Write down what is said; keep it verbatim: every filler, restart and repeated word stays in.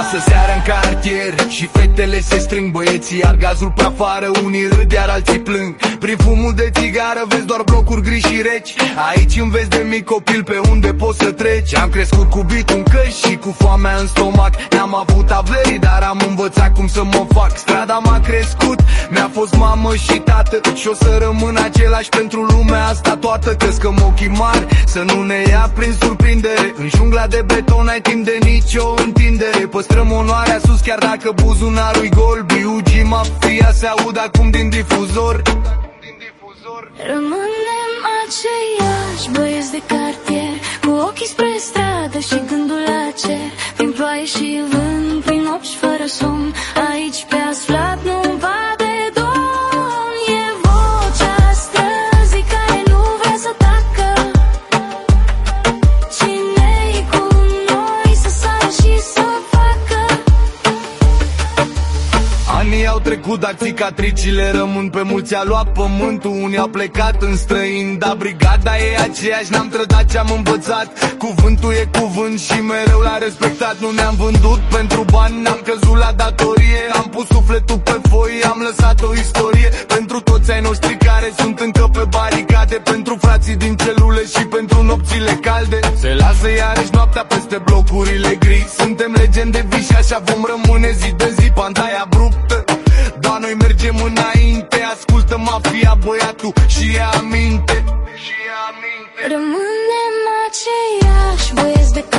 frumoasă seară în cartier și fetele se strâng, băieții iar gazul pe afară, unii râd iar alții plâng. Prin fumul de țigară vezi doar blocuri gri și reci. Aici înveți de mic copil pe unde poți să treci. Am crescut cu beat în căști și cu foamea în stomac. N-am avut averii, dar am învățat cum să mă fac. Strada m-a crescut, mi-a fost mamă și tată, și o să rămân același pentru lumea asta toată. Căscăm ochii mari să nu ne ia prin surprindere. În jungla de beton ai timp de nicio întindere. Păstrăm onoarea sus chiar dacă buzunarul-i gol. B U G Mafia se aud acum din difuzor. Rămânem aceiași băieți de cartier, cu ochii spre stradă și gândul la cer. Prin ploaie și vânt, prin nopți fără somn, aici pe asfalt nu-mi bate domn. E vocea străzii care nu vrea să tacă. Cine-i cu noi să sară și să facă? Anii au trecut, dar cicatricile rămân. Pe mulți a luat pământul, unii au plecat în străin. Dar brigada e aceeași, n-am trădat ce-am învățat. Cuvântul e cuvânt și mereu l-am respectat. Nu ne-am vândut pentru bani, n-am căzut la datorie. Am pus sufletul pe foi, am lăsat o istorie. Pentru toți ai noștri care sunt încă pe baricade, pentru frații din celule și pentru nopțile calde. Se lasă iarăși noaptea peste blocurile gri. Suntem legende vii și așa vom rămâne zi de zi. Pantaia abruptă, dar noi mergem înainte. Ascultă Mafia, băiatul, și ia aminte. Rămânem aceiași băieți de